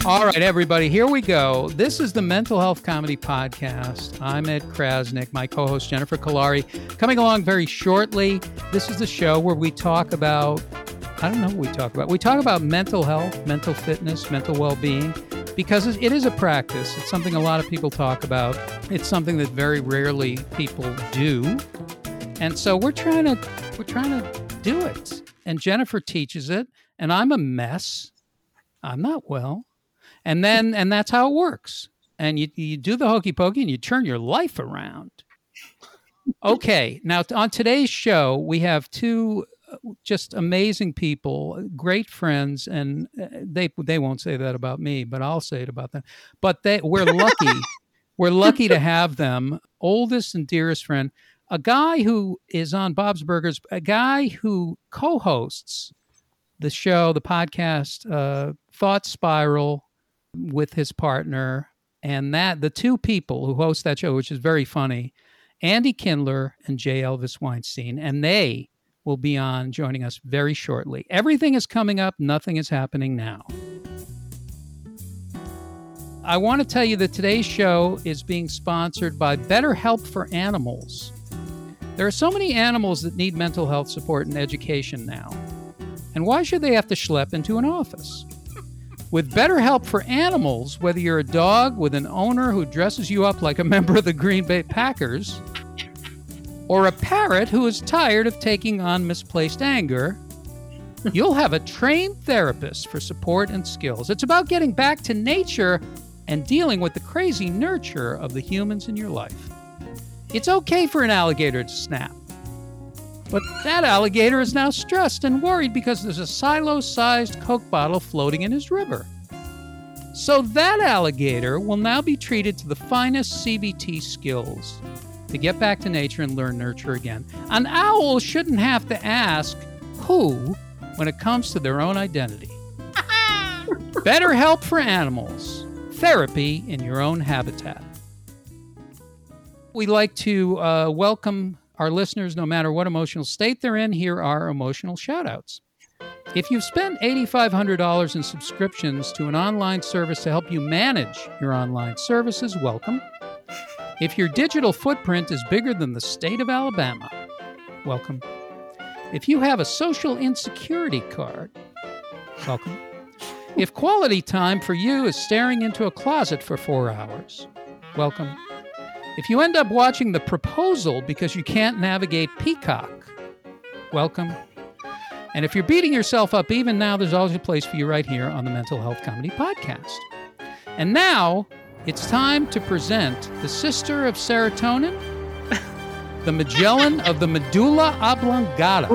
All right, everybody, here we go. This is the Mental Health Comedy Podcast. I'm Ed Krasnick, my co-host Jennifer Kolari. Coming along very shortly, this is the show where we talk about, I don't know what we talk about. We talk about mental health, mental fitness, mental well-being, because it is a practice. It's something a lot of people talk about. It's something that very rarely people do. And so we're trying to do it. And Jennifer teaches it, and I'm a mess. I'm not well. And that's how it works. And you do the hokey pokey and you turn your life around. Okay. Now on today's show, we have two just amazing people, great friends. And they won't say that about me, but I'll say it about them. But we're lucky. We're lucky to have them. Oldest and dearest friend, a guy who is on Bob's Burgers, a guy who co-hosts the show, the podcast, Thought Spiral, with his partner, and the two people who host that show, which is very funny, Andy Kindler and J. Elvis Weinstein, and they will be on joining us very shortly. Everything is coming up. Nothing is happening now. I want to tell you that today's show is being sponsored by BetterHelp for Animals. There are so many animals that need mental health support and education now. And why should they have to schlep into an office? With BetterHelp for Animals, whether you're a dog with an owner who dresses you up like a member of the Green Bay Packers, or a parrot who is tired of taking on misplaced anger, you'll have a trained therapist for support and skills. It's about getting back to nature and dealing with the crazy nurture of the humans in your life. It's okay for an alligator to snap. But that alligator is now stressed and worried because there's a silo-sized Coke bottle floating in his river. So that alligator will now be treated to the finest CBT skills to get back to nature and learn nurture again. An owl shouldn't have to ask who when it comes to their own identity. BetterHelp for Animals. Therapy in your own habitat. We like to welcome our listeners, no matter what emotional state they're in. Here are emotional shout-outs. If you've spent $8,500 in subscriptions to an online service to help you manage your online services, welcome. If your digital footprint is bigger than the state of Alabama, welcome. If you have a social insecurity card, welcome. If quality time for you is staring into a closet for 4 hours, welcome. If you end up watching The Proposal because you can't navigate Peacock, welcome. And if you're beating yourself up even now, there's always a place for you right here on the Mental Health Comedy Podcast. And now it's time to present the sister of serotonin, the Magellan of the medulla oblongata,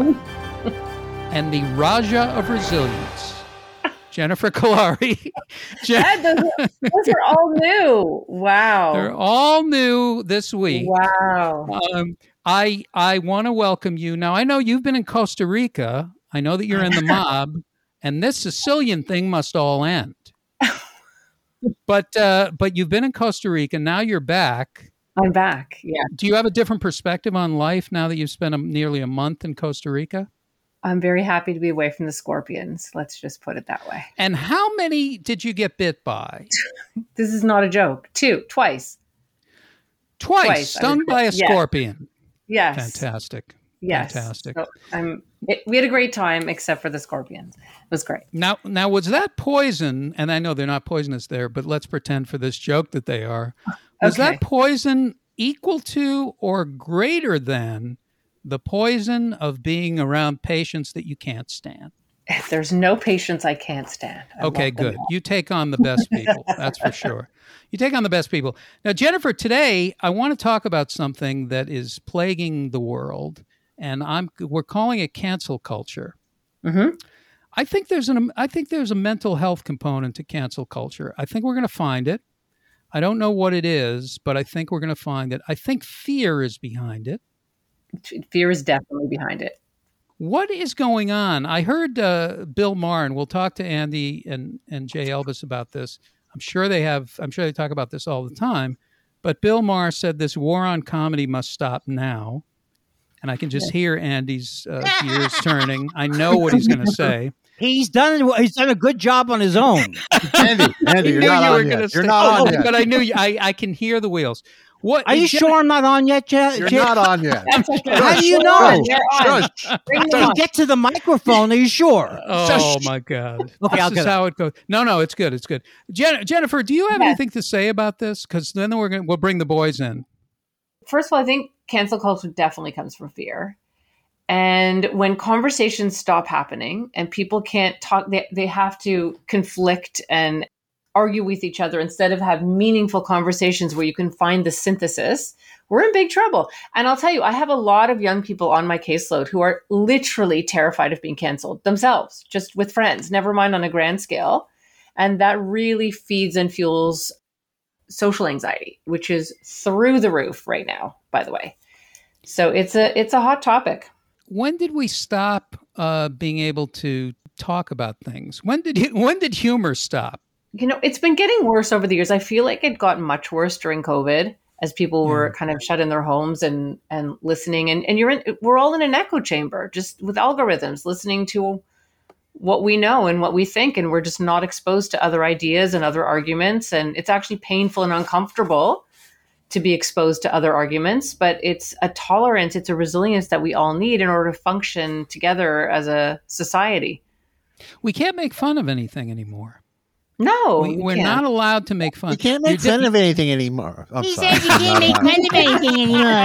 and the Raja of resilience, Jennifer Kolari. Those are all new. Wow. They're all new this week. Wow. I want to welcome you. Now, I know you've been in Costa Rica. I know that you're in the mob, and this Sicilian thing must all end. But you've been in Costa Rica. Now you're back. I'm back, yeah. Do you have a different perspective on life now that you've spent nearly a month in Costa Rica? I'm very happy to be away from the scorpions. Let's just put it that way. And how many did you get bit by? This is not a joke. Twice. Twice stung by a scorpion. Yes. Fantastic. Yes. Fantastic. So we had a great time, except for the scorpions. It was great. Now, was that poison? And I know they're not poisonous there, but let's pretend for this joke that they are. Was that poison equal to or greater than the poison of being around patients that you can't stand? There's no patients I can't stand. Okay, good. You take on the best people. That's for sure. You take on the best people. Now, Jennifer, today I want to talk about something that is plaguing the world, and we're calling it cancel culture. Mm-hmm. I think there's a mental health component to cancel culture. I think we're going to find it. I don't know what it is, but I think we're going to find it. I think fear is behind it. Fear is definitely behind it. What is going on? I heard Bill Maher, and we'll talk to Andy and Jay Elvis about this. I'm sure they talk about this all the time. But Bill Maher said this war on comedy must stop now. And I can just hear Andy's gears turning. I know what he's going to say. He's done a good job on his own. Andy, you're not on yet. You're not on yet. But I knew you. I can hear the wheels. What are you sure I'm not on yet, You're not on yet. How do you know? Shush. Get to the microphone. Are you sure? Oh my God! Okay, this is how it goes. No, it's good. It's good. Jennifer, do you have anything to say about this? Because then we'll bring the boys in. First of all, I think cancel culture definitely comes from fear. And when conversations stop happening and people can't talk, they have to conflict and argue with each other instead of have meaningful conversations where you can find the synthesis, we're in big trouble. And I'll tell you, I have a lot of young people on my caseload who are literally terrified of being canceled themselves, just with friends, never mind on a grand scale. And that really feeds and fuels social anxiety, which is through the roof right now, by the way. So it's a hot topic. When did we stop being able to talk about things? When did humor stop? It's been getting worse over the years. I feel like it got much worse during COVID as people were kind of shut in their homes and listening. And we're all in an echo chamber, just with algorithms, listening to what we know and what we think. And we're just not exposed to other ideas and other arguments. And it's actually painful and uncomfortable to be exposed to other arguments, but it's a tolerance, it's a resilience that we all need in order to function together as a society. We can't make fun of anything anymore. No, we're not allowed to make fun. You can't make fun of anything anymore. He says you can't make fun of anything anymore.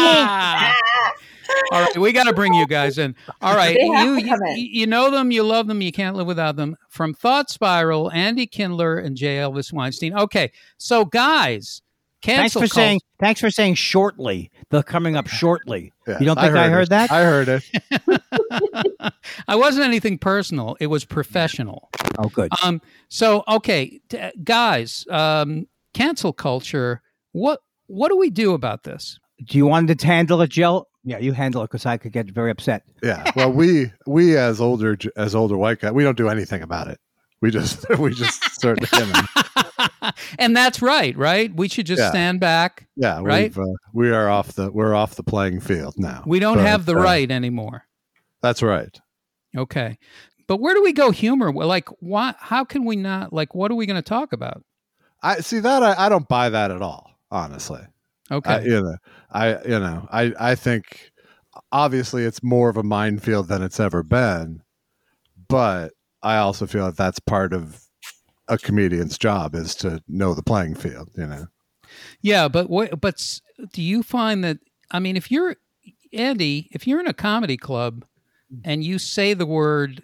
All right, we got to bring you guys in. All right, you know them, you love them, you can't live without them. From Thought Spiral, Andy Kindler and J. Elvis Weinstein. Okay, so guys, thanks for saying shortly. They're coming up shortly. Yeah, you don't think I heard that? I heard it. I wasn't anything personal. It was professional. Oh, good. So, okay, guys, cancel culture. What do we do about this? Do you want to handle it, Jill? Yeah, you handle it because I could get very upset. Yeah. Well, we as older white guys, we don't do anything about it. We just start. And that's right? We should just stand back. Yeah, right. We're off the playing field now. We don't have the right anymore. That's right. Okay, but where do we go humor? Like, why? How can we not? Like, what are we going to talk about? I see that. I don't buy that at all, honestly. Okay. I think obviously it's more of a minefield than it's ever been, but I also feel that that's part of a comedian's job is to know the playing field, Yeah, but do you find that, I mean, if you're in a comedy club and you say a word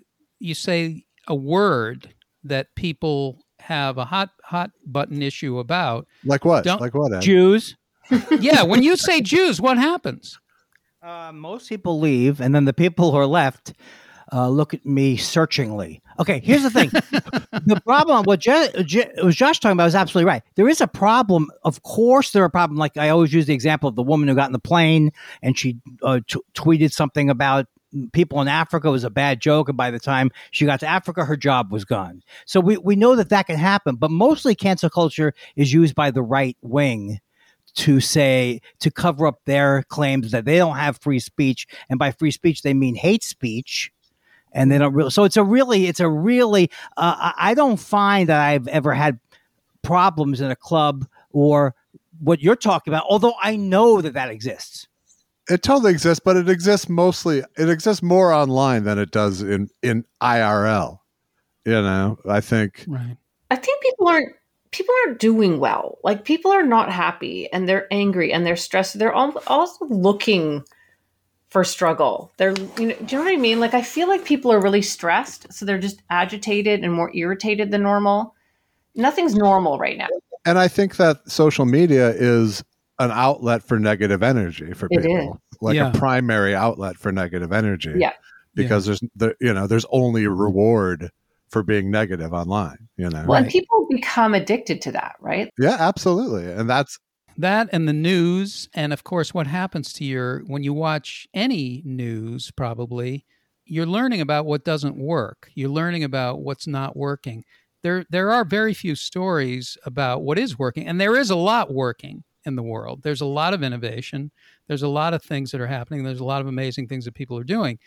that people have a hot button issue about. Like what? Like what? Ed? Jews. Yeah, when you say Jews, what happens? Most people leave, and then the people who are left look at me searchingly. Okay, here's the thing. The problem, what was Josh talking about is absolutely right. There is a problem. Of course, there are problems. Like I always use the example of the woman who got in the plane and she tweeted something about people in Africa. It was a bad joke. And by the time she got to Africa, her job was gone. So we know that can happen. But mostly cancel culture is used by the right wing to cover up their claims that they don't have free speech. And by free speech, they mean hate speech. And they don't really. So it's a really. I don't find that I've ever had problems in a club or what you're talking about. Although I know that exists. It totally exists, but it exists more online than it does in IRL. I think. Right. I think people aren't doing well. Like people are not happy and they're angry and they're stressed. They're also looking for struggle. Do you know what I mean? Like I feel like people are really stressed, so they're just agitated and more irritated than normal. Nothing's normal right now. And I think that social media is an outlet for negative energy for people, like a primary outlet for negative energy. Yeah, because there's only a reward for being negative online. Well, and people become addicted to that, right? Yeah, absolutely, and that's. That and the news, and of course, what happens to when you watch any news, probably, you're learning about what doesn't work. You're learning about what's not working. There are very few stories about what is working, and there is a lot working in the world. There's a lot of innovation. There's a lot of things that are happening. There's a lot of amazing things that people are doing.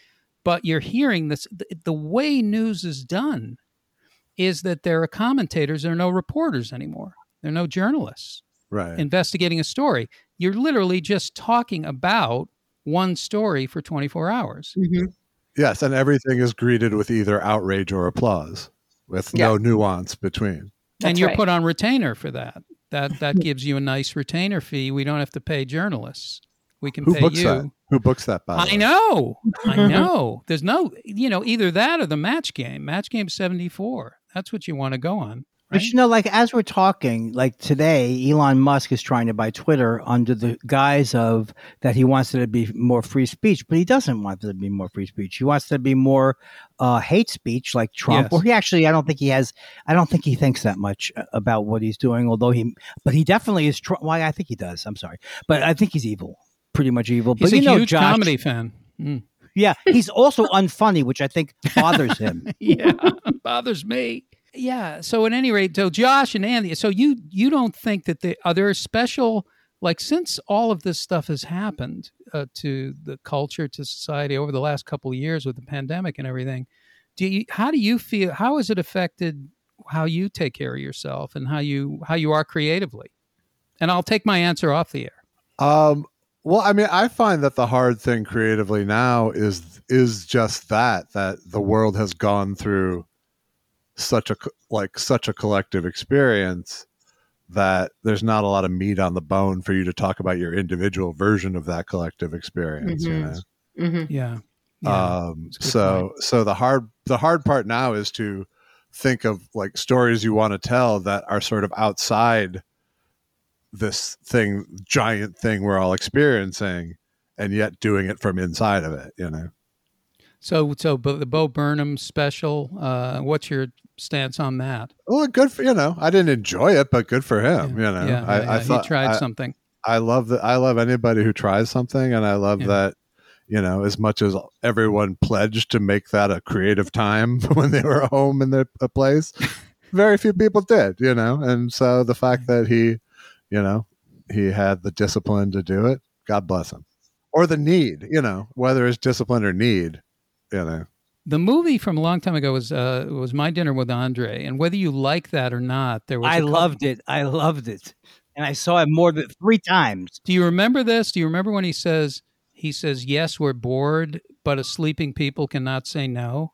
But you're hearing this, the way news is done is that there are commentators, there are no reporters anymore. There are no journalists Right. investigating a story. You're literally just talking about one story for 24 hours. Yes, and everything is greeted with either outrage or applause, with no nuance between. And you're put on retainer for that. That gives you a nice retainer fee. We don't have to pay journalists. We can pay you. That? Who books that, by the way? I know. There's no, either that or the Match Game. Match Game 74. That's what you want to go on. Right? But like as we're talking, like today, Elon Musk is trying to buy Twitter under the guise of that he wants it to be more free speech, but he doesn't want it to be more free speech. He wants it to be more hate speech, like Trump. Yes. Or I don't think he thinks that much about what he's doing. But he definitely is. Why I think he does. I'm sorry, but I think he's evil, pretty much evil. He's but a huge comedy fan. Yeah, he's also unfunny, which I think bothers him. Yeah, bothers me. Yeah. So at any rate, so Josh and Andy, so you don't think that are there special, like since all of this stuff has happened to the culture, to society over the last couple of years with the pandemic and everything, how do you feel? How has it affected how you take care of yourself and how you are creatively? And I'll take my answer off the air. Well, I mean, I find that the hard thing creatively now is just that the world has gone through such a collective experience that there's not a lot of meat on the bone for you to talk about your individual version of that collective experience. Yeah. So the hard part now is to think of like stories you want to tell that are sort of outside this giant thing we're all experiencing, and yet doing it from inside of it, So the Bo Burnham special, what's your stance on that? Well, good for, I didn't enjoy it, but good for him. I thought he tried something. I love anybody who tries something. And I love that, as much as everyone pledged to make that a creative time when they were home in a place, very few people did, and so the fact that he had the discipline to do it, God bless him, or the need, whether it's discipline or need. The movie from a long time ago was My Dinner with Andre, and whether you like that or not, there was. I loved it, and I saw it more than 3 times. Do you remember this? Do you remember when he says, "Yes, we're bored, but a sleeping people cannot say no."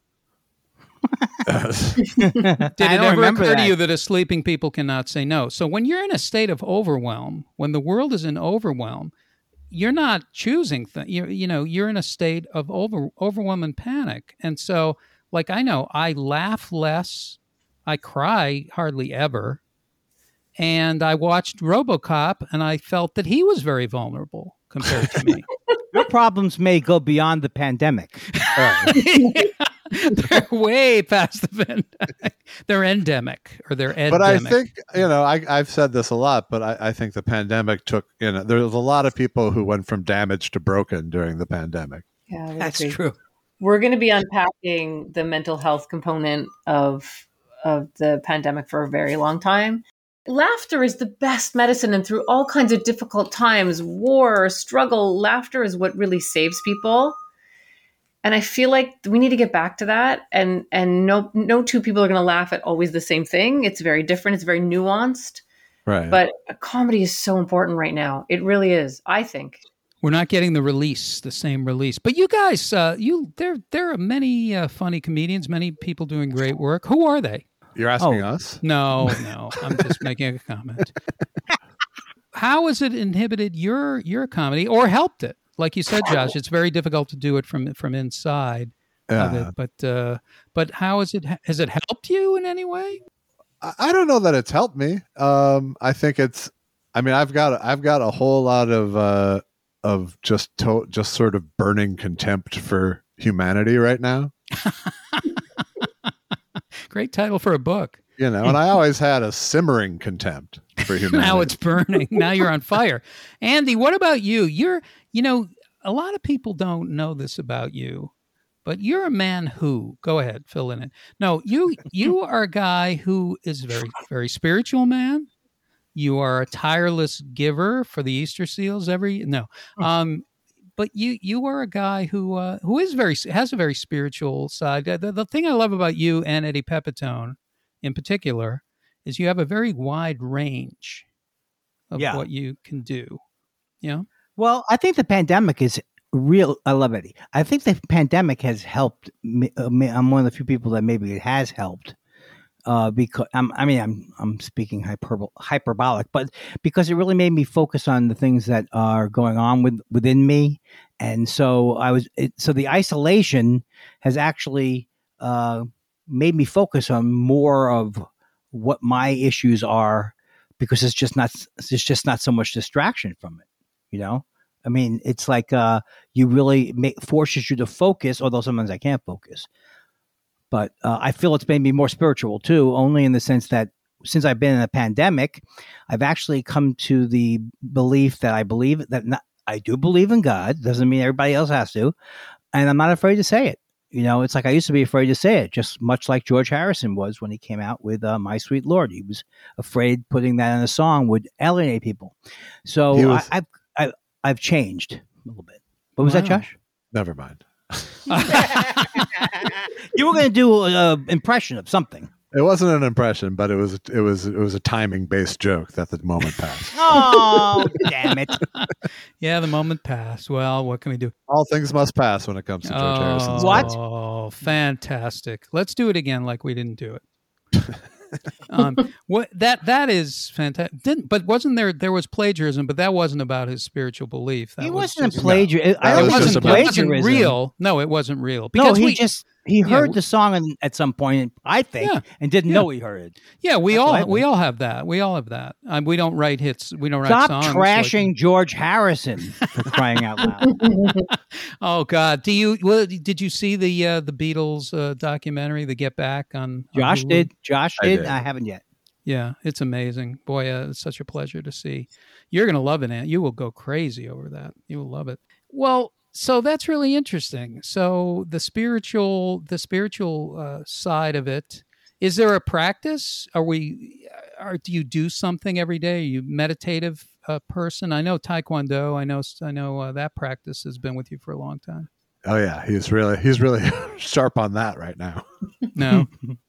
Did it ever occur to you that a sleeping people cannot say no? So when you're in a state of overwhelm, when the world is in overwhelm, you're not choosing things. You're in a state of overwhelm and panic. And so, like, I know I laugh less, I cry hardly ever, and I watched RoboCop, and I felt that he was very vulnerable compared to me. Your problems may go beyond the pandemic. They're way past the pandemic. They're endemic, or they're endemic. But I think, I've said this a lot, but I think the pandemic took, there was a lot of people who went from damaged to broken during the pandemic. Yeah, that's true. We're going to be unpacking the mental health component of the pandemic for a very long time. Laughter is the best medicine, and through all kinds of difficult times, war, struggle, laughter is what really saves people. And I feel like we need to get back to that. And no two people are going to laugh at always the same thing. It's very different. It's very nuanced. Right. But comedy is so important right now. It really is, I think. We're not getting the same release. But you guys, there are many funny comedians, many people doing great work. Who are they? You're asking us? No. I'm just making a comment. How has it inhibited your comedy or helped it? Like you said, Josh, it's very difficult to do it from inside of it. But how has it helped you in any way? I don't know that it's helped me. I think I've got a whole lot of just sort of burning contempt for humanity right now. Great title for a book. And I always had a simmering contempt for humanity. Now it's burning. Now you're on fire. Andy, what about you? A lot of people don't know this about you, but you're a man who, go ahead, fill in it. No, you are a guy who is a very, very spiritual man. You are a tireless giver for the Easter seals but you are a guy who is has a very spiritual side. The thing I love about you and Eddie Pepitone, in particular, is you have a very wide range of what you can do. Yeah. Well, I think the pandemic is real. I love Eddie. I think the pandemic has helped me. I'm one of the few people that maybe it has helped. Because I'm speaking hyperbolic, but because it really made me focus on the things that are going on within me, and so so the isolation has actually made me focus on more of what my issues are, because it's just not so much distraction from it, you know. I mean, it's like you really forces you to focus, although sometimes I can't focus. But I feel it's made me more spiritual too, only in the sense that since I've been in a pandemic, I've actually come to the belief that I do believe in God. Doesn't mean everybody else has to, and I'm not afraid to say it. You know, it's like I used to be afraid to say it, just much like George Harrison was when he came out with "My Sweet Lord." He was afraid putting that in a song would alienate people. So I've changed a little bit. What was that, Josh? Never mind. You were going to do an impression of something. It wasn't an impression, but it was a timing based joke that the moment passed. Oh, damn it! Yeah, the moment passed. Well, what can we do? All things must pass when it comes to George Harrison's. What? Oh, fantastic! Let's do it again, like we didn't do it. What that is fantastic. But wasn't there was plagiarism, but that wasn't about his spiritual belief. That He was wasn't just, plagiarism. No, It wasn't plagiarism. real. No, it wasn't real. No, Because he heard the song at some point, I think, and didn't know he heard it. Yeah, we all have that. We all have that. We don't write hits. We don't write songs. Stop trashing George Harrison, for crying out loud. Oh God! Did you see the Beatles documentary, The Get Back on Josh Hulu? did. Josh did. did. I haven't yet. Yeah, it's amazing. Boy, it's such a pleasure to see. You're going to love it, Aunt. You will go crazy over that. You will love it. Well, so that's really interesting. So the spiritual side of it, is there a practice? Do you do something every day? Are you a meditative person? I know Taekwondo. I know that practice has been with you for a long time. Oh yeah, he's really sharp on that right now. No.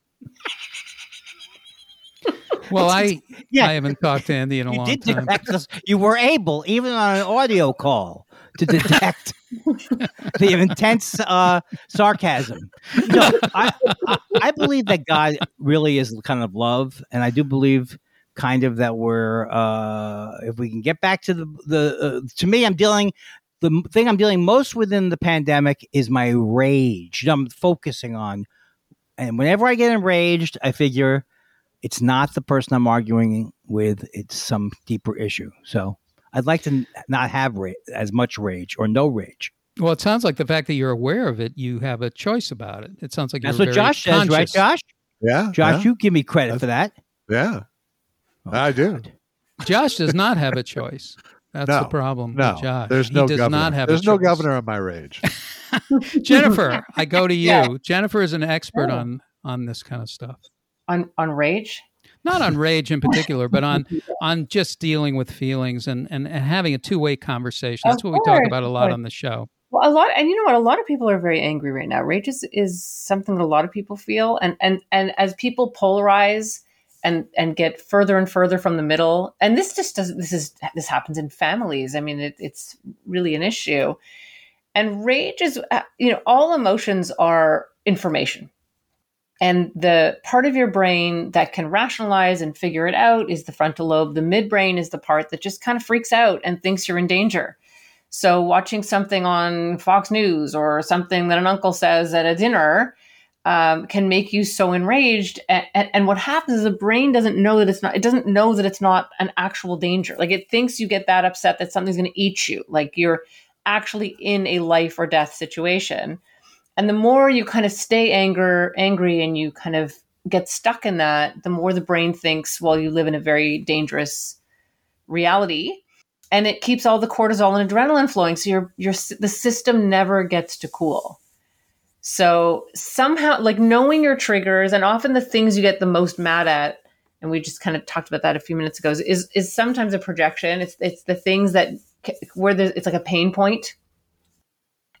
Well, I haven't talked to Andy in a long time. You were able, even on an audio call, to detect the intense sarcasm. No, I believe that God really is kind of love, and I do believe kind of that we're if we can get back to the to me, the thing I'm dealing most with in the pandemic is my rage. I'm focusing on, and whenever I get enraged, I figure it's not the person I'm arguing with; it's some deeper issue. So I'd like to not have as much rage or no rage. Well, it sounds like the fact that you're aware of it, you have a choice about it. It sounds like That's you're what very Josh says, conscious. right, Josh? Yeah, Josh, yeah. you give me credit for that. Yeah, I do. Josh does not have a choice. That's No, the problem No, with Josh. there's no he does governor. not have There's a no choice. governor on my rage. Jennifer, I go to you. Yeah. Jennifer is an expert on this kind of stuff. On rage? Not on rage in particular, but on just dealing with feelings and having a two-way conversation. That's what we talk about a lot on the show. Well, and you know what? A lot of people are very angry right now. Rage is something that a lot of people feel, and as people polarize and get further and further from the middle, and this happens in families. I mean, it's really an issue. And rage is, all emotions are information. And the part of your brain that can rationalize and figure it out is the frontal lobe. The midbrain is the part that just kind of freaks out and thinks you're in danger. So watching something on Fox News or something that an uncle says at a dinner can make you so enraged. And what happens is the brain doesn't know that it doesn't know that it's not an actual danger. Like it thinks you get that upset that something's going to eat you. Like you're actually in a life or death situation. And the more you kind of stay angry and you kind of get stuck in that, the more the brain thinks, well, you live in a very dangerous reality. And it keeps all the cortisol and adrenaline flowing. So the system never gets to cool. So somehow, like knowing your triggers and often the things you get the most mad at, and we just kind of talked about that a few minutes ago, is sometimes a projection. It's the things that it's like a pain point.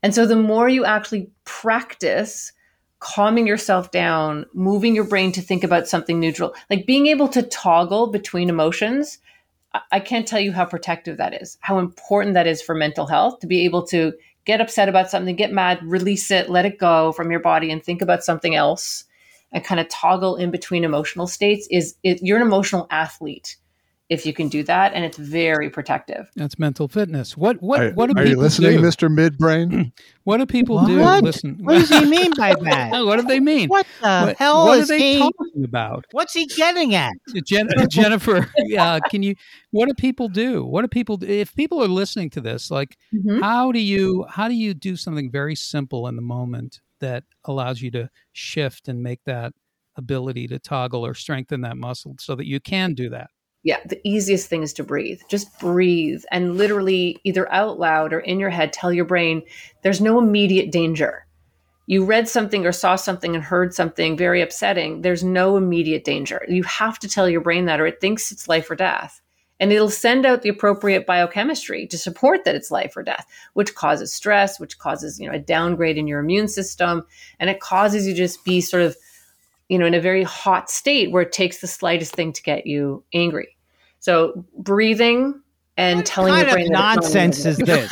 And so the more you actually practice calming yourself down, moving your brain to think about something neutral, like being able to toggle between emotions, I can't tell you how protective that is, how important that is for mental health, to be able to get upset about something, get mad, release it, let it go from your body and think about something else and kind of toggle in between emotional states. You're an emotional athlete if you can do that, and it's very protective. That's mental fitness. What do Are people you listening, do? Mr. Midbrain? What do people do? What? Listen. What does he mean by that? What do they mean? What the hell what is are they he? talking about? What's he getting at? Jennifer, what do people do? What do people do? If people are listening to this, like, Mhm. how do you do something very simple in the moment that allows you to shift and make that ability to toggle or strengthen that muscle so that you can do that? Yeah, the easiest thing is to breathe. Just breathe and literally either out loud or in your head tell your brain there's no immediate danger. You read something or saw something and heard something very upsetting. There's no immediate danger. You have to tell your brain that, or it thinks it's life or death. And it'll send out the appropriate biochemistry to support that it's life or death, which causes stress, which causes, a downgrade in your immune system. And it causes you to just be sort of, in a very hot state where it takes the slightest thing to get you angry. So breathing and telling your brain What kind of nonsense is this?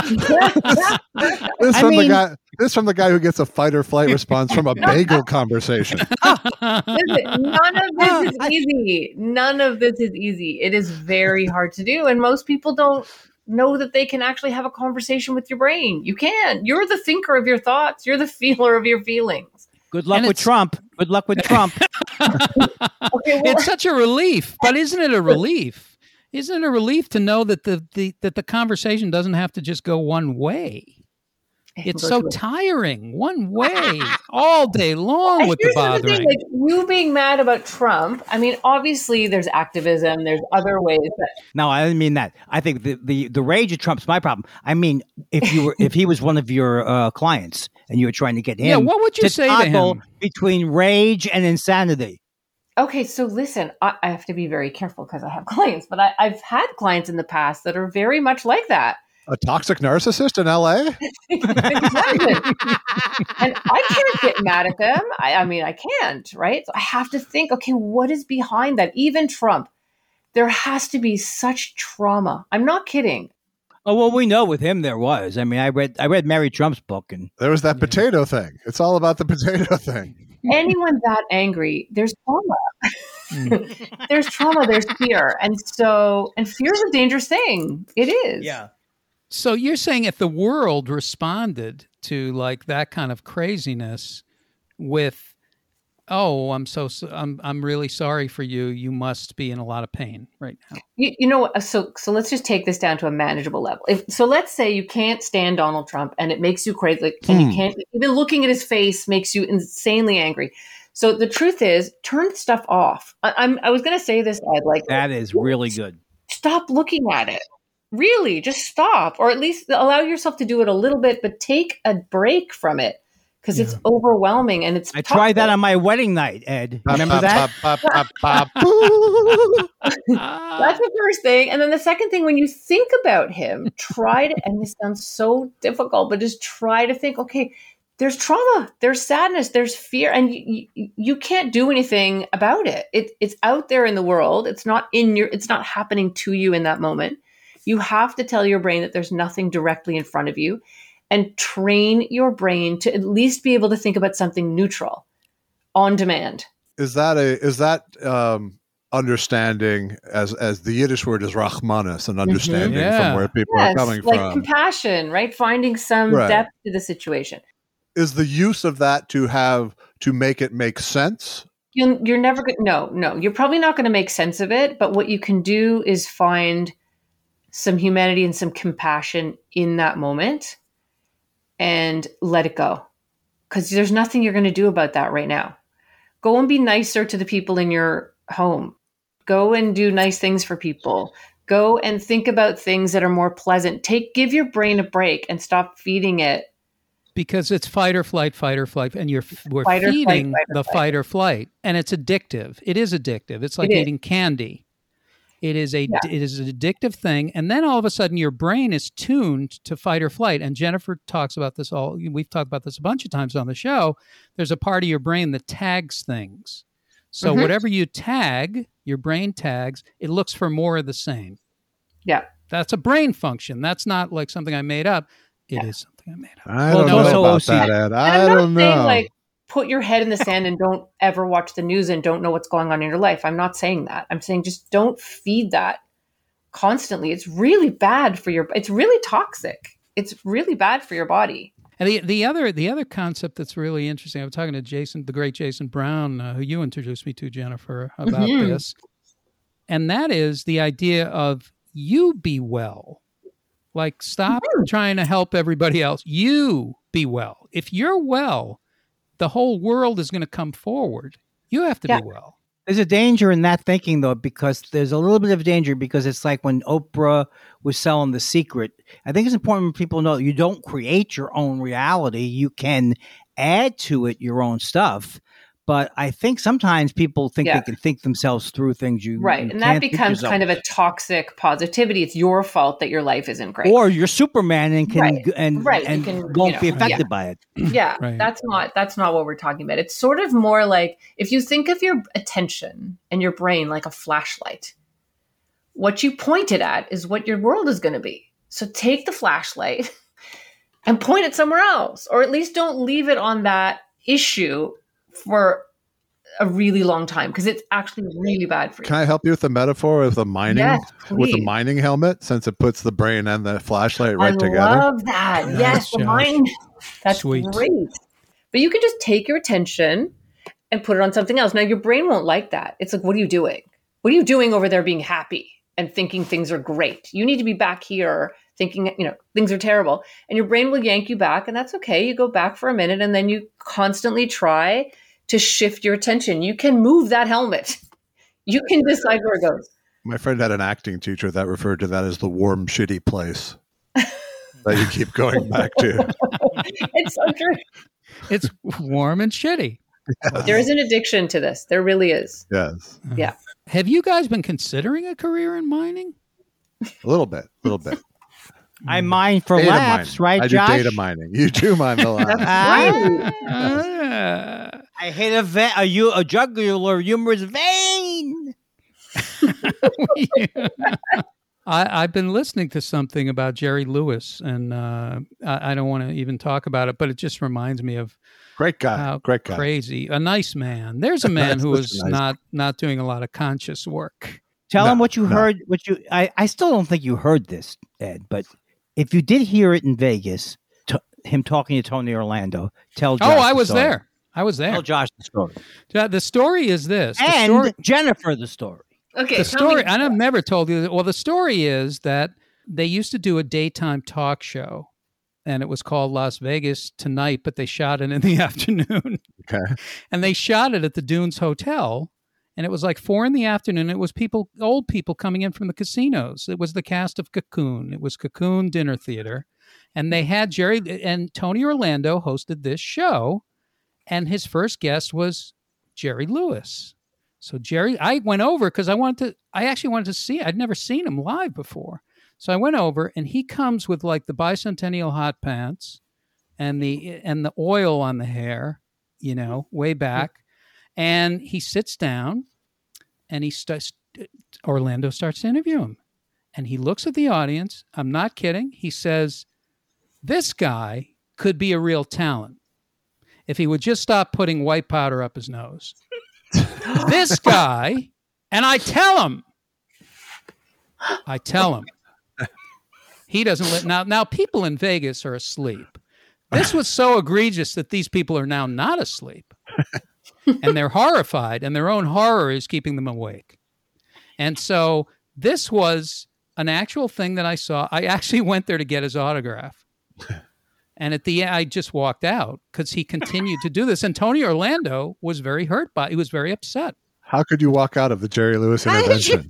This from the guy who gets a fight or flight response from a bagel conversation. Listen, none of this is easy. None of this is easy. It is very hard to do. And most people don't know that they can actually have a conversation with your brain. You can. You're the thinker of your thoughts. You're the feeler of your feelings. Good luck with Trump. Good luck with Trump. Okay, It's such a relief, but isn't it a relief? Isn't it a relief to know that the conversation doesn't have to just go one way? It's so tiring, one way, all day long with the bothering. Like you being mad about Trump, I mean, obviously there's activism, there's other ways. No, I didn't mean that. I think the rage of Trump's my problem. I mean, if he was one of your clients and you were trying to get him, what would you say to him between rage and insanity? Okay, so listen, I have to be very careful because I have clients, but I've had clients in the past that are very much like that. A toxic narcissist in LA? And I can't get mad at them. I mean, I can't, right? So I have to think, okay, what is behind that? Even Trump, there has to be such trauma. I'm not kidding. Oh, well, we know with him there was. I mean, I read Mary Trump's book, and there was that potato thing. It's all about the potato thing. Anyone that angry, there's trauma. There's trauma, there's fear. And fear is a dangerous thing. It is. Yeah. So you're saying if the world responded to like that kind of craziness with, "Oh, I'm really sorry for you. You must be in a lot of pain right now." You know what? So let's just take this down to a manageable level. So let's say you can't stand Donald Trump and it makes you crazy, and you can't even looking at his face makes you insanely angry. So the truth is, turn stuff off. I was going to say this, Ed, like that is really good. Stop looking at it. Really, just stop, or at least allow yourself to do it a little bit, but take a break from it because it's overwhelming and it's. I tried that on my wedding night, Ed. Remember that? That's the first thing, and then the second thing, when you think about him, try to. And this sounds so difficult, but just try to think. Okay, there's trauma, there's sadness, there's fear, and you can't do anything about it. It's out there in the world. It's not It's not happening to you in that moment. You have to tell your brain that there's nothing directly in front of you and train your brain to at least be able to think about something neutral on demand. Is that understanding as the Yiddish word is rachmanis, an understanding from where people are coming like from? Compassion, right? Finding some depth to the situation. Is the use of that to make it make sense? You're never going no, you're probably not going to make sense of it, but what you can do is find some humanity and some compassion in that moment and let it go. Because there's nothing you're going to do about that right now. Go and be nicer to the people in your home. Go and do nice things for people. Go and think about things that are more pleasant. Give your brain a break and stop feeding it. Because it's fight or flight, and we're feeding the fight or flight, and it's addictive. It is addictive. It's like eating candy. It is an addictive thing. And then all of a sudden your brain is tuned to fight or flight. And Jennifer talks about this we've talked about this a bunch of times on the show. There's a part of your brain that tags things. So whatever you tag, your brain tags, it looks for more of the same. Yeah. That's a brain function. That's not like something I made up. It is something I made up. I don't know about that, Ed. I don't know. Saying, like, put your head in the sand and don't ever watch the news and don't know what's going on in your life. I'm not saying that. I'm saying just don't feed that constantly. It's really bad for it's really toxic. It's really bad for your body. And the other concept that's really interesting, I was talking to the great Jason Brown, who you introduced me to, Jennifer, about this. And that is the idea of you be well. Like, stop trying to help everybody else. You be well. If you're well, the whole world is going to come forward. You have to be well. There's a danger in that thinking, though, because there's a little bit of danger because it's like when Oprah was selling The Secret. I think it's important for people to know you don't create your own reality. You can add to it your own stuff. But I think sometimes people think they can think themselves through things. Right. And that becomes kind of a toxic positivity. It's your fault that your life isn't great. Or you're Superman and won't be affected by it. Yeah. Right. That's not what we're talking about. It's sort of more like if you think of your attention and your brain like a flashlight, what you point it at is what your world is going to be. So take the flashlight and point it somewhere else, or at least don't leave it on that issue for a really long time, because it's actually really bad for you. Can I help you with the metaphor of the mining with the mining helmet, since it puts the brain and the flashlight right together? I love that. Yes, the mining. That's sweet. Great. But you can just take your attention and put it on something else. Now your brain won't like that. It's like, what are you doing? What are you doing over there being happy and thinking things are great? You need to be back here thinking, things are terrible. And your brain will yank you back, and that's okay. You go back for a minute, and then you constantly try to shift your attention. You can move that helmet. You can decide where it goes. My friend had an acting teacher that referred to that as the warm, shitty place that you keep going back to. It's so true. It's warm and shitty. Yes. There is an addiction to this. There really is. Yes. Yeah. Have you guys been considering a career in mining? A little bit. I mine for laughs, right, Josh? I do data mining. You do mine the laughs. I hit a jugular humorous vein. I've been listening to something about Jerry Lewis, and I don't want to even talk about it, but it just reminds me of great guy, crazy, a nice man. There's a man who is not doing a lot of conscious work. Tell him what you heard. I still don't think you heard this, Ed, but if you did hear it in Vegas, him talking to Tony Orlando, tell Josh. I was there. Tell Josh the story. The story is this. Jennifer the story. Okay. The story, and I've never told you. Well, the story is that they used to do a daytime talk show, and it was called Las Vegas Tonight, but they shot it in the afternoon. Okay. And they shot it at the Dunes Hotel. And it was like 4 p.m. It was old people coming in from the casinos. It was the cast of Cocoon. It was Cocoon Dinner Theater. And they had Jerry and Tony Orlando hosted this show. And his first guest was Jerry Lewis. So I went over because I actually wanted to see it. I'd never seen him live before. So I went over, and he comes with like the bicentennial hot pants and the oil on the hair, way back. And he sits down, and Orlando starts to interview him. And he looks at the audience. I'm not kidding. He says, this guy could be a real talent if he would just stop putting white powder up his nose. This guy, and I tell him, he doesn't let, now people in Vegas are asleep. This was so egregious that these people are now not asleep. And they're horrified, and their own horror is keeping them awake. And so this was an actual thing that I saw. I actually went there to get his autograph. And at the end, I just walked out because he continued to do this. And Tony Orlando was very hurt by it. He was very upset. How could you walk out of the Jerry Lewis intervention?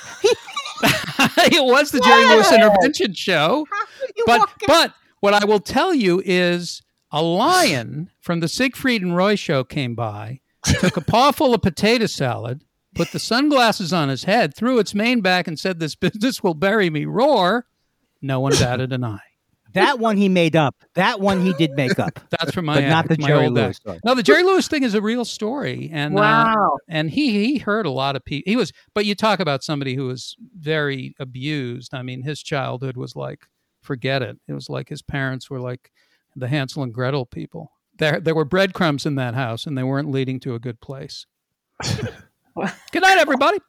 It was the Jerry Lewis intervention show. But what I will tell you is, a lion from the Siegfried and Roy show came by, took a paw full of potato salad, put the sunglasses on his head, threw its mane back, and said, "This business will bury me." Roar. No one batted an eye. That one he made up. That one he did make up. That's from my But not the my Jerry old Lewis act. story. No, the Jerry Lewis thing is a real story, and Wow. and he hurt a lot of people. But you talk about somebody who was very abused. I mean, his childhood was like, forget it. It was like his parents were like the Hansel and Gretel people. There were breadcrumbs in that house, and they weren't leading to a good place. Good night, everybody.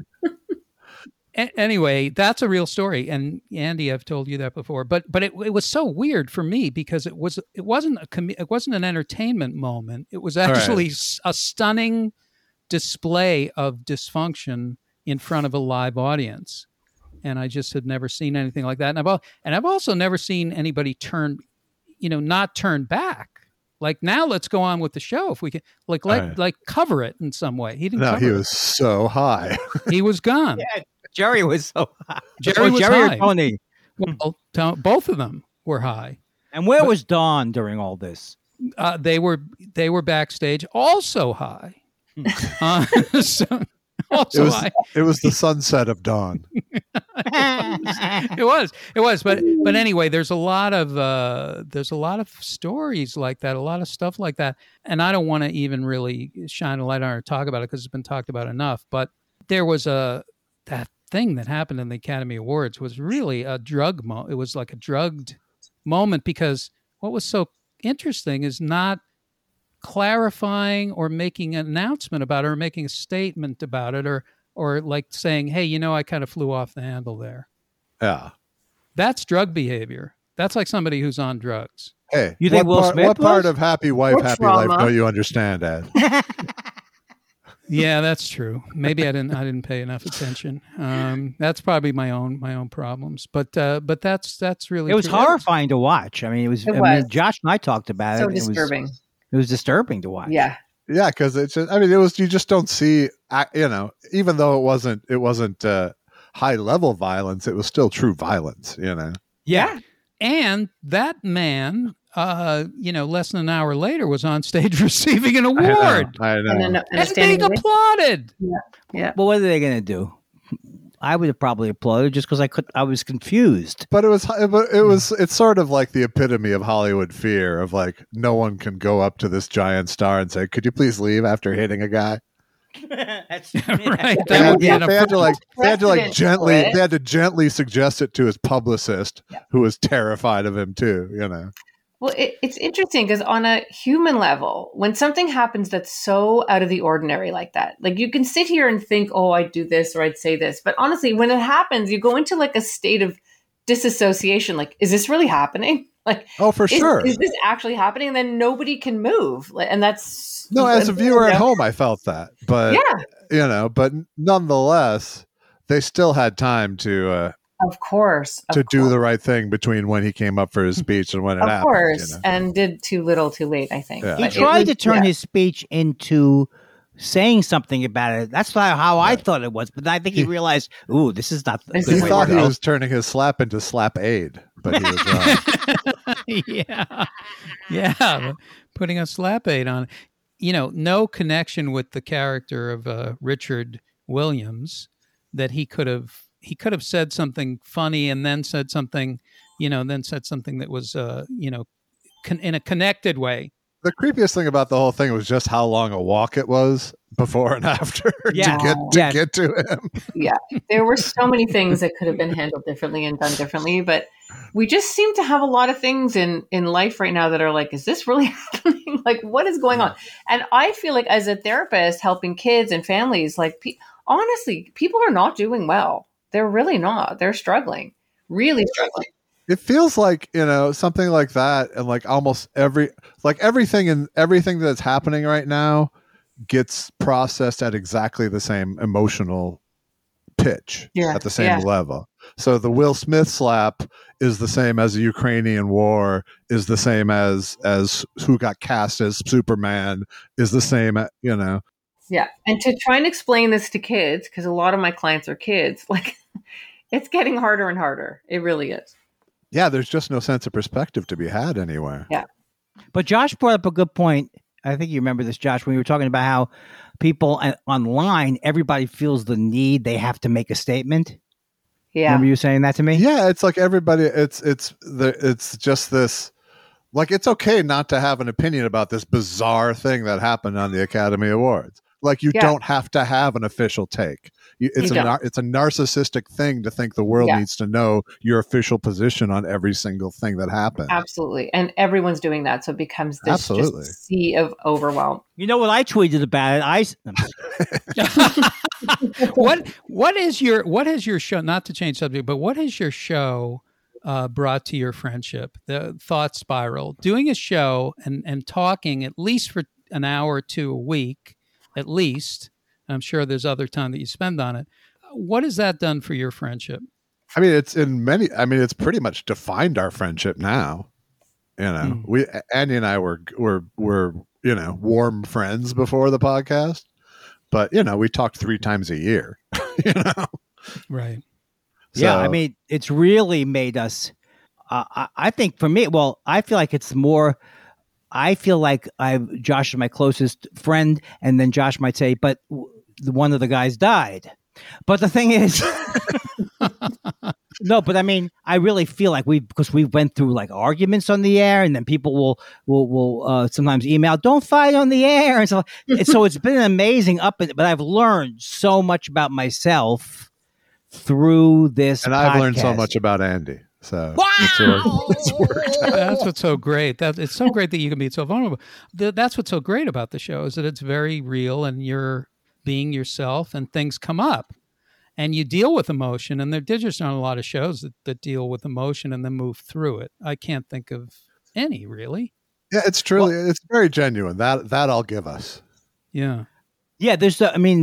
Anyway, that's a real story, and Andy, I've told you that before. But it was so weird for me because it wasn't an entertainment moment. It was actually a stunning display of dysfunction in front of a live audience, and I just had never seen anything like that. And I've also never seen anybody not turn back. Like, now let's go on with the show if we can. Like cover it in some way. He didn't. No, cover he it. was so high. He was gone. Yeah, Jerry was so high. Jerry was Jerry high. or Tony. Well, both of them were high. And where was Dawn during all this? They were backstage, also high. High. It was the sunset of dawn. It was. But anyway, there's a lot of stories like that, a lot of stuff like that, and I don't want to even really shine a light on it or talk about it because it's been talked about enough. But there was that thing that happened in the Academy Awards was really a drug it was like a drugged moment, because what was so interesting is not clarifying or making an announcement about it or making a statement about it or like saying, hey, I kind of flew off the handle there. Yeah. That's drug behavior. That's like somebody who's on drugs. Hey, You think Will Smith what part was? of Happy Wife, Or Happy trauma. Life don't you understand, Ed? Yeah, that's true. Maybe I didn't pay enough attention. That's probably my own problems. But that's really It was true. horrifying to watch. I mean, it was. It was. Josh and I talked about So it. disturbing. It was disturbing to watch. Yeah. Yeah, because it's just, I mean, it was, you just don't see, even though it wasn't high level violence, it was still true violence, Yeah. And that man, less than an hour later was on stage receiving an award. I know. And And being applauded. Yeah. Well, what are they going to do? I would have probably applauded just because I was confused. But it's sort of like the epitome of Hollywood fear of like, no one can go up to this giant star and say, could you please leave after hitting a guy? That's Right. They That would be an had Precedent for it. they had to gently suggest it to his publicist, who was terrified of him too, Well, it's interesting because on a human level, when something happens that's so out of the ordinary like that, like you can sit here and think, oh, I'd do this or I'd say this. But honestly, when it happens, you go into like a state of disassociation. Like, is this really happening? Like, Oh, for sure. Is this actually happening? And then nobody can move. And that's... No, as a viewer at home, I felt that. But, but nonetheless, they still had time to Of course. do the right thing between when he came up for his speech and when it Of happened. course. And did too little too late, I think. Yeah. He But it tried was- to turn yeah. his speech into saying something about it. That's not how I thought it was. But I think he realized, ooh, this is not the This good He is way thought to he go. was turning his slap into slap aid, but he was wrong. Yeah. Putting a slap aid on. No connection with the character of Richard Williams, that he could have said something funny and then said something, that was, in a connected way. The creepiest thing about the whole thing was just how long a walk it was before and after Yeah. to get to him. There were so many things that could have been handled differently and done differently, but we just seem to have a lot of things in life right now that are like, is this really happening? Like, what is going on? And I feel like as a therapist helping kids and families, like, honestly, people are not doing well. They're really not. They're struggling, really struggling. It feels like, something like that, and like almost everything that's happening right now gets processed at exactly the same emotional pitch, at the same level. So the Will Smith slap is the same as the Ukrainian war, is the same as who got cast as Superman, is the same, Yeah. And to try and explain this to kids, because a lot of my clients are kids, like, it's getting harder and harder. It really is. Yeah, there's just no sense of perspective to be had anywhere. Yeah. But Josh brought up a good point. I think you remember this, Josh, when we were talking about how people online, everybody feels the need they have to make a statement. Yeah. Remember you saying that to me? Yeah, it's like everybody. It's just this. Like, it's okay not to have an opinion about this bizarre thing that happened on the Academy Awards. Like, you don't have to have an official take. It's a narcissistic thing to think the world needs to know your official position on every single thing that happened. Absolutely. And everyone's doing that. So it becomes this just sea of overwhelm. You know what I tweeted about it? What has your show, not to change subject, but what has your show brought to your friendship? The Thought Spiral, doing a show and talking at least for an hour or two a week, at least. I'm sure there's other time that you spend on it. What has that done for your friendship? I mean, it's pretty much defined our friendship now. You know, Andy and I were warm friends before the podcast, but we talked 3 times a year. Right. So, yeah, I mean, it's really made us. I think for me, I feel like it's more. I feel like Josh is my closest friend, and then Josh might say, "But one of the guys died." But the thing is, no. But I mean, I really feel like because we went through like arguments on the air, and then people will sometimes email, "Don't fight on the air," and so it's been amazing but I've learned so much about myself through this, and I've learned so much about Andy. So wow! it's worked out. That's what's so great. It's so great that you can be so vulnerable. That's what's so great about the show is that it's very real, and you're being yourself, and things come up, and you deal with emotion. And there's just not a lot of shows that deal with emotion and then move through it. I can't think of any, really. Yeah, it's truly it's very genuine. That I'll give us. Yeah. Yeah, there's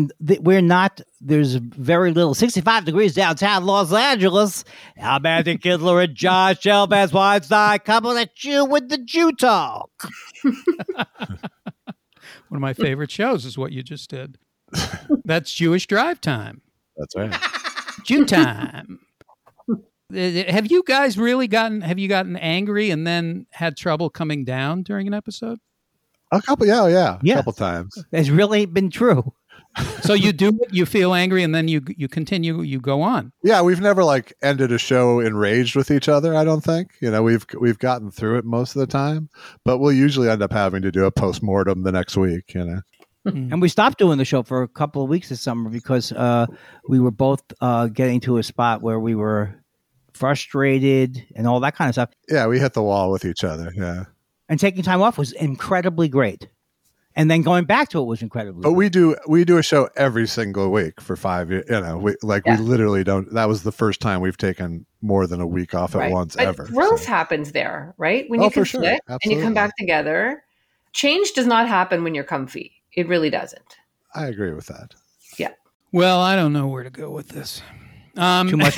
very little. 65 degrees downtown Los Angeles. Amanda Kidler and Josh Elbaz Weinstein coming at you with the Jew Talk. One of my favorite shows is what you just did. That's Jewish Drive Time. That's right. Jew Time. Have you guys really gotten angry and then had trouble coming down during an episode? A couple, yeah. A couple times. It's really been true. So you feel angry and then you continue, you go on. Yeah, we've never like ended a show enraged with each other, I don't think. We've gotten through it most of the time, but we'll usually end up having to do a postmortem the next week, And we stopped doing the show for a couple of weeks this summer because we were both getting to a spot where we were frustrated and all that kind of stuff. Yeah, we hit the wall with each other, yeah. And taking time off was incredibly great. And then going back to it was incredibly But great. we do a show every single week for 5 years. We literally don't. That was the first time we've taken more than a week off at once but ever. Growth happens there, right? When you conflict and you come back together, change does not happen when you're comfy. It really doesn't. I agree with that. Yeah. Well, I don't know where to go with this. Too much.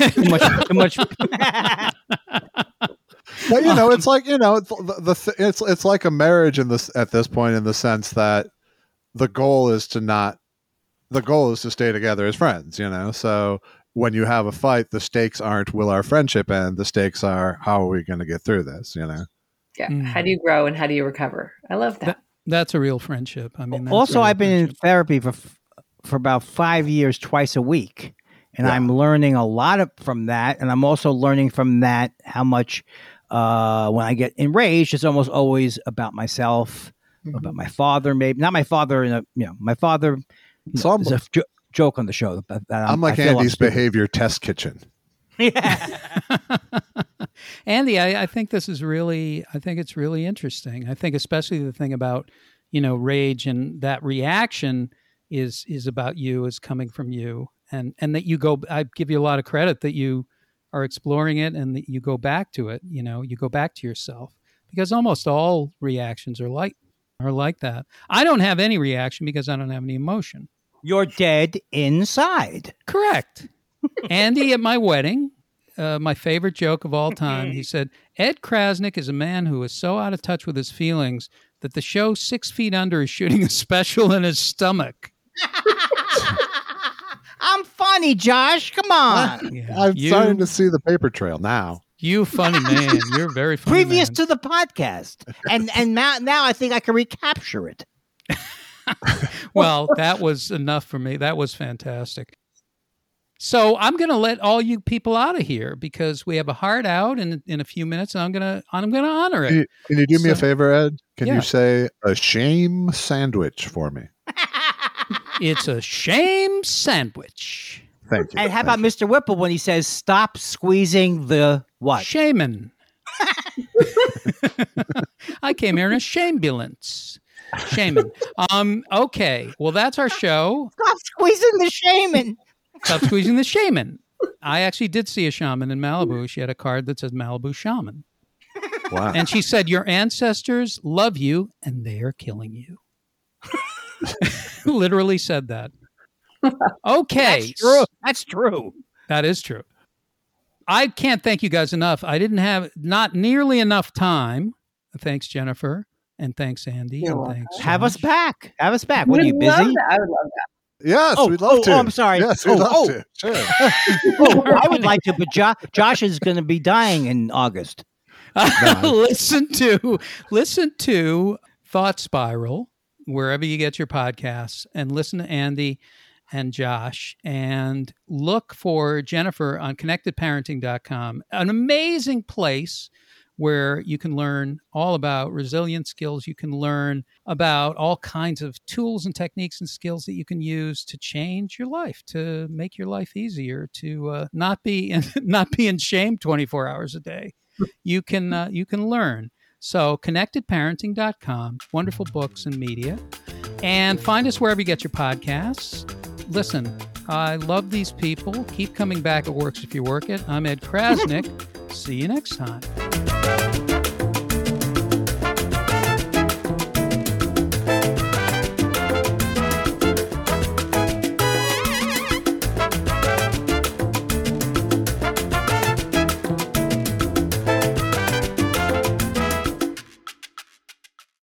But it's like it's like a marriage at this point, in the sense that the goal is to stay together as friends. So when you have a fight, the stakes aren't will our friendship end. The stakes are how are we going to get through this. Yeah. How do you grow and how do you recover? I love that. That's a real friendship. I mean, also, I've been in therapy for about 5 years, twice a week. And I'm learning a lot from that. And I'm also learning from that how much when I get enraged, it's almost always about myself, about my father, maybe. Not my father, my father is a joke on the show. I'm like Andy's behavior test kitchen. Yeah. Andy, I think it's really interesting. I think especially the thing about, rage and that reaction is about you, is coming from you. And that I give you a lot of credit that you are exploring it and that you go back to it. You go back to yourself, because almost all reactions are like that. I don't have any reaction because I don't have any emotion. You're dead inside. Correct. Andy, at my wedding, my favorite joke of all time, he said, Ed Krasnick is a man who is so out of touch with his feelings that the show 6 Feet Under is shooting a special in his stomach. I'm funny, Josh. Come on. I'm starting to see the paper trail now. You funny man. You're very funny. Previous to the podcast. And now I think I can recapture it. Well, that was enough for me. That was fantastic. So I'm going to let all you people out of here because we have a hard out in a few minutes, and I'm going to honor it. Can you do me a favor, Ed? Can Yeah. you say a shame sandwich for me? It's a shame sandwich. Thank you. And how about Mr. Whipple when he says, "Stop squeezing the what?" Shaman. I came here in a shambulance. Shaman. Okay. Well, that's our show. Stop squeezing the shaman. Stop squeezing the shaman. I actually did see a shaman in Malibu. She had a card that says Malibu Shaman. Wow. And she said, your ancestors love you and they are killing you. Literally said that. Okay. That's true. That's true. That is true. I can't thank you guys enough. I didn't have not nearly enough time. Thanks, Jennifer. And thanks, Andy. You're And welcome. thanks, Have us Josh. back. Have us back. What are Would you love busy? that. I would love that. Yes, Oh, we'd love to. I'm sorry. Yes, we'd love to. Sure. I would like to, but Josh is going to be dying in August. listen to Thought Spiral wherever you get your podcasts, and listen to Andy and Josh, and look for Jennifer on connectedparenting.com, an amazing place where you can learn all about resilient skills. You can learn about all kinds of tools and techniques and skills that you can use to change your life, to make your life easier, to not be in shame 24 hours a day. You can learn. So connectedparenting.com, wonderful books and media, and find us wherever you get your podcasts. Listen, I love these people. Keep coming back. It works if you work it. I'm Ed Krasnick. See you next time.